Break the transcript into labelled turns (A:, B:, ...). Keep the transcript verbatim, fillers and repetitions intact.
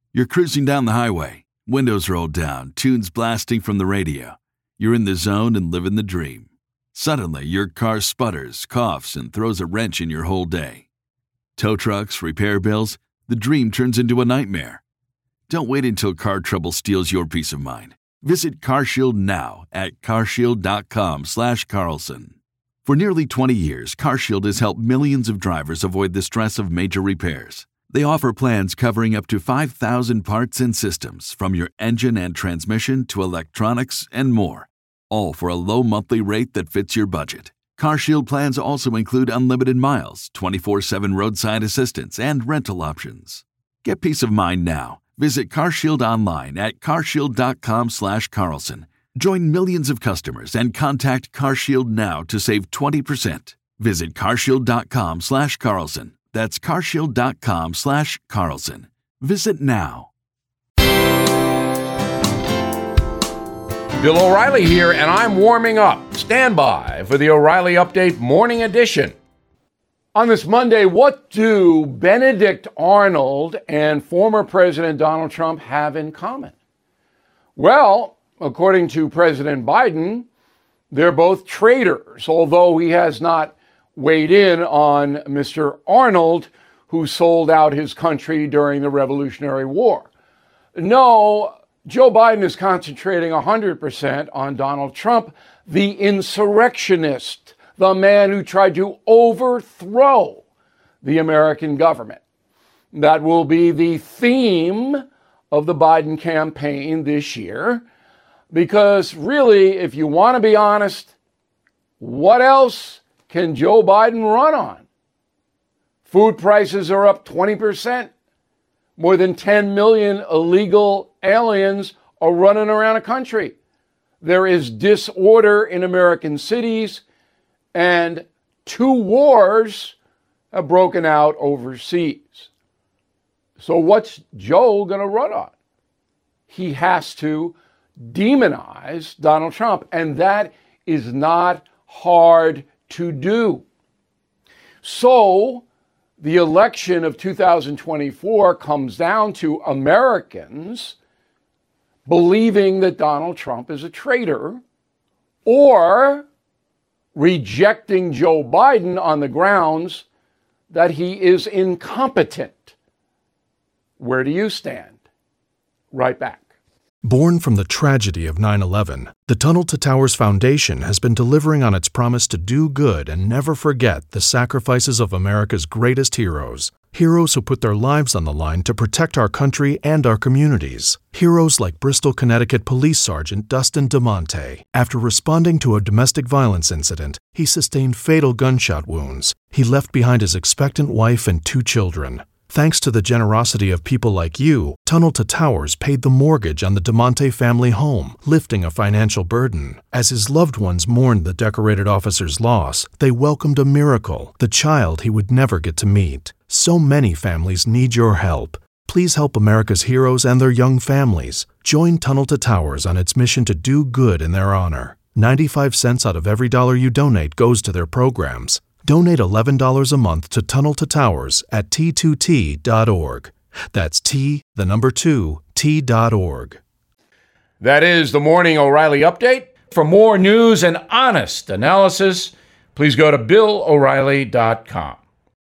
A: You're cruising down the highway, windows rolled down, tunes blasting from the radio. You're in the zone and living the dream. Suddenly, your car sputters, coughs, and throws a wrench in your whole day. Tow trucks, repair bills, the dream turns into a nightmare. Don't wait until car trouble steals your peace of mind. Visit CarShield now at carshield.com slash Carlson. For nearly twenty years, CarShield has helped millions of drivers avoid the stress of major repairs. They offer plans covering up to five thousand parts and systems, from your engine and transmission to electronics and more, all for a low monthly rate that fits your budget. CarShield plans also include unlimited miles, twenty-four seven roadside assistance, and rental options. Get peace of mind now. Visit CarShield online at carshield.com slash Carlson. Join millions of customers and contact CarShield now to save twenty percent. Visit carshield.com slash Carlson. That's carshield.com slash Carlson. Visit now.
B: Bill O'Reilly here, and I'm warming up. Stand by for the O'Reilly Update Morning Edition. On this Monday, what do Benedict Arnold and former President Donald Trump have in common? Well, according to President Biden, they're both traitors, although he has not weighed in on Mister Arnold, who sold out his country during the Revolutionary War. No, Joe Biden is concentrating one hundred percent on Donald Trump, the insurrectionist, the man who tried to overthrow the American government. That will be the theme of the Biden campaign this year, because really, if you want to be honest, what else can Joe Biden run on? Food prices are up twenty percent. More than ten million illegal aliens are running around the country. There is disorder in American cities, and two wars have broken out overseas. So what's Joe going to run on? He has to demonize Donald Trump, and that is not hard to do. So the election of two thousand twenty-four comes down to Americans believing that Donald Trump is a traitor, or rejecting Joe Biden on the grounds that he is incompetent. Where do you stand? Right back.
C: Born from the tragedy of nine eleven, the Tunnel to Towers Foundation has been delivering on its promise to do good and never forget the sacrifices of America's greatest heroes. Heroes who put their lives on the line to protect our country and our communities. Heroes like Bristol, Connecticut Police Sergeant Dustin DeMonte. After responding to a domestic violence incident, he sustained fatal gunshot wounds. He left behind his expectant wife and two children. Thanks to the generosity of people like you, Tunnel to Towers paid the mortgage on the DeMonte family home, lifting a financial burden. As his loved ones mourned the decorated officer's loss, they welcomed a miracle, the child he would never get to meet. So many families need your help. Please help America's heroes and their young families. Join Tunnel to Towers on its mission to do good in their honor. ninety-five cents out of every dollar you donate goes to their programs. Donate eleven dollars a month to Tunnel to Towers at T two T dot org. That's T, the number two, T dot org.
B: That is the Morning O'Reilly Update. For more news and honest analysis, please go to Bill O'Reilly dot com.